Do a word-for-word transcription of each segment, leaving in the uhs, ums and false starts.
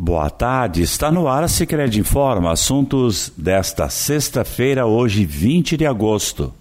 Boa tarde, está no ar a Sicredi Informa, assuntos desta sexta-feira, hoje vinte de agosto.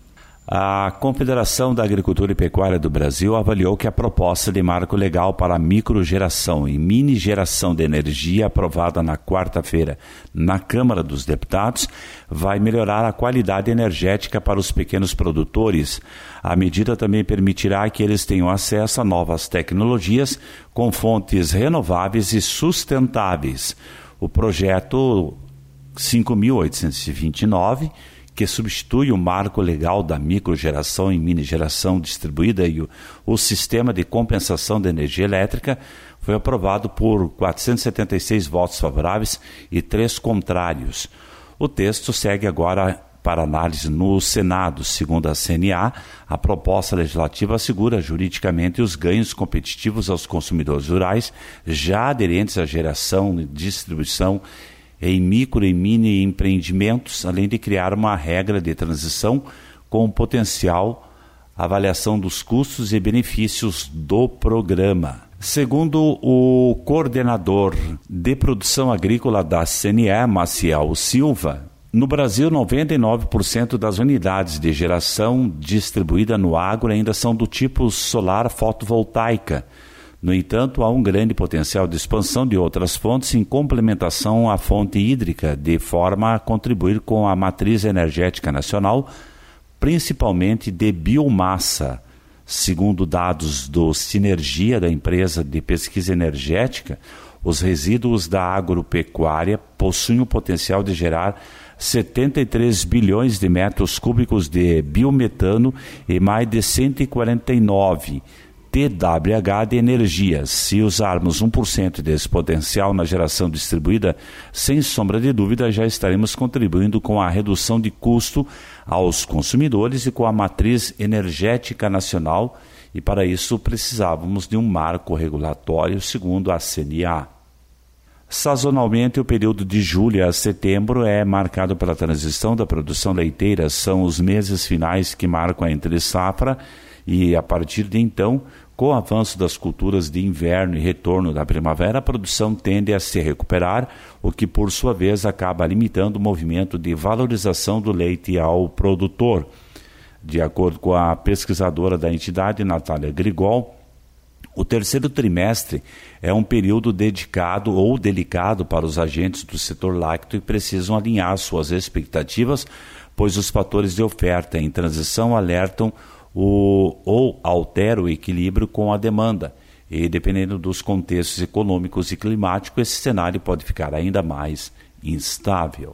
A Confederação da Agricultura e Pecuária do Brasil avaliou que a proposta de marco legal para a microgeração e mini-geração de energia aprovada na quarta-feira na Câmara dos Deputados vai melhorar a qualidade energética para os pequenos produtores. A medida também permitirá que eles tenham acesso a novas tecnologias com fontes renováveis e sustentáveis. O projeto cinco mil oitocentos e vinte e nove, que substitui o marco legal da microgeração e mini-geração distribuída e o, o sistema de compensação da energia elétrica, foi aprovado por quatrocentos e setenta e seis votos favoráveis e três contrários. O texto segue agora para análise no Senado. Segundo a C N A, a proposta legislativa assegura juridicamente os ganhos competitivos aos consumidores rurais já aderentes à geração e distribuição em micro e mini empreendimentos, além de criar uma regra de transição com potencial avaliação dos custos e benefícios do programa. Segundo o coordenador de produção agrícola da C N E, Maciel Silva, no Brasil, noventa e nove por cento das unidades de geração distribuída no agro ainda são do tipo solar fotovoltaica. No entanto, há um grande potencial de expansão de outras fontes em complementação à fonte hídrica, de forma a contribuir com a matriz energética nacional, principalmente de biomassa. Segundo dados do Sinergia, da empresa de pesquisa energética, os resíduos da agropecuária possuem o potencial de gerar setenta e três bilhões de metros cúbicos de biometano e mais de cento e quarenta e nove T W H de energia. Se usarmos um por cento desse potencial na geração distribuída, sem sombra de dúvida, já estaremos contribuindo com a redução de custo aos consumidores e com a matriz energética nacional, e para isso precisávamos de um marco regulatório, segundo a C N A. Sazonalmente, o período de julho a setembro é marcado pela transição da produção leiteira. São os meses finais que marcam a entre-safra e, a partir de então, com o avanço das culturas de inverno e retorno da primavera, a produção tende a se recuperar, o que, por sua vez, acaba limitando o movimento de valorização do leite ao produtor. De acordo com a pesquisadora da entidade, Natália Grigol, o terceiro trimestre é um período dedicado ou delicado para os agentes do setor lácteo e precisam alinhar suas expectativas, pois os fatores de oferta em transição alertam o, ou alteram o equilíbrio com a demanda. E, dependendo dos contextos econômicos e climáticos, esse cenário pode ficar ainda mais instável.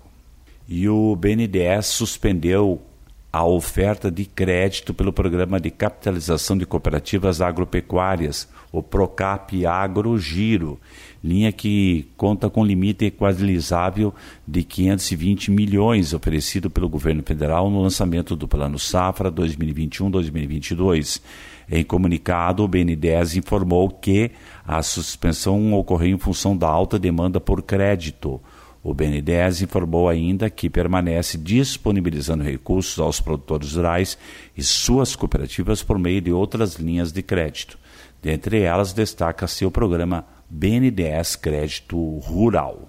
E o B N D E S suspendeu a oferta de crédito pelo Programa de Capitalização de Cooperativas Agropecuárias, o Procap Agro Giro, linha que conta com limite equalizável de quinhentos e vinte milhões oferecido pelo governo federal no lançamento do Plano Safra dois mil e vinte e um a dois mil e vinte e dois. Em comunicado, o B N D E S informou que a suspensão ocorreu em função da alta demanda por crédito. O B N D E S informou ainda que permanece disponibilizando recursos aos produtores rurais e suas cooperativas por meio de outras linhas de crédito. Dentre elas, destaca-se o programa B N D E S Crédito Rural.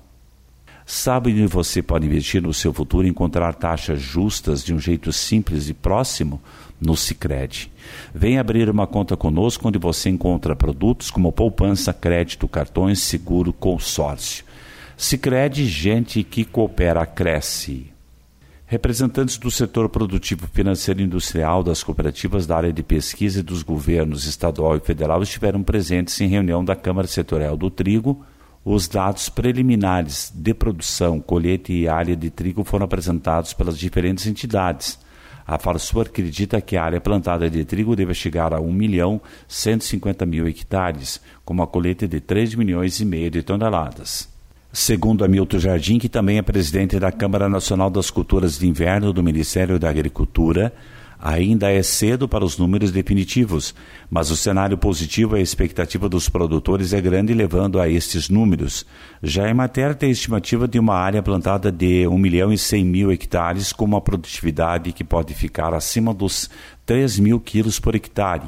Sabe onde você pode investir no seu futuro e encontrar taxas justas de um jeito simples e próximo? No Sicredi. Venha abrir uma conta conosco, onde você encontra produtos como poupança, crédito, cartões, seguro, consórcio. Sicredi, gente que coopera, cresce. Representantes do setor produtivo, financeiro e industrial, das cooperativas da área de pesquisa e dos governos estadual e federal estiveram presentes em reunião da Câmara Setorial do Trigo. Os dados preliminares de produção, colheita e área de trigo foram apresentados pelas diferentes entidades. A Farsul acredita que a área plantada de trigo deve chegar a um milhão cento e cinquenta mil hectares, com uma colheita de três milhões e meio de toneladas. Segundo Hamilton Jardim, que também é presidente da Câmara Nacional das Culturas de Inverno do Ministério da Agricultura, ainda é cedo para os números definitivos, mas o cenário positivo e a expectativa dos produtores é grande, levando a estes números. Já a Emater tem a estimativa de uma área plantada de um milhão e cem mil hectares, com uma produtividade que pode ficar acima dos três mil quilos por hectare.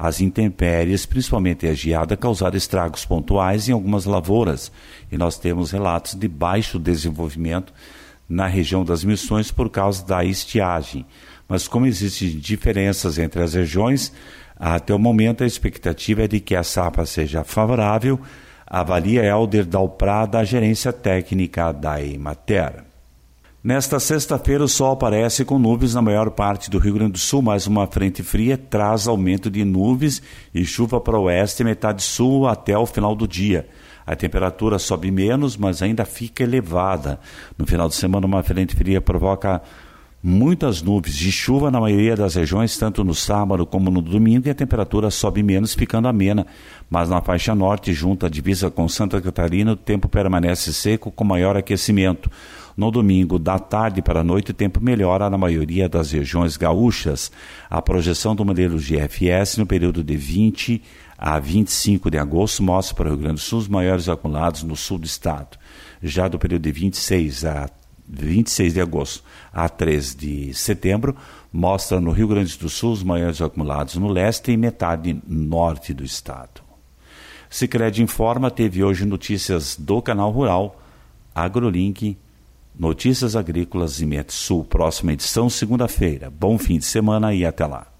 As intempéries, principalmente a geada, causaram estragos pontuais em algumas lavouras e nós temos relatos de baixo desenvolvimento na região das Missões por causa da estiagem. Mas como existem diferenças entre as regiões, até o momento a expectativa é de que a safra seja favorável, avalia Helder Dalprá, da gerência técnica da Emater. Nesta sexta-feira o sol aparece com nuvens na maior parte do Rio Grande do Sul, mas uma frente fria traz aumento de nuvens e chuva para o oeste e metade sul até o final do dia. A temperatura sobe menos, mas ainda fica elevada. No final de semana uma frente fria provoca muitas nuvens de chuva na maioria das regiões, tanto no sábado como no domingo, e a temperatura sobe menos, ficando amena. Mas na faixa norte, junto à divisa com Santa Catarina, o tempo permanece seco com maior aquecimento. No domingo, da tarde para a noite, o tempo melhora na maioria das regiões gaúchas. A projeção do modelo G F S no período de vinte a vinte e cinco de agosto mostra para o Rio Grande do Sul os maiores acumulados no sul do estado. Já do período de vinte e seis a vinte e seis de agosto a três de setembro, mostra no Rio Grande do Sul os maiores acumulados no leste e metade norte do estado. Sicredi Informa teve hoje notícias do Canal Rural, AgroLink, Notícias Agrícolas e Metsul. Próxima edição, segunda-feira. Bom fim de semana e até lá.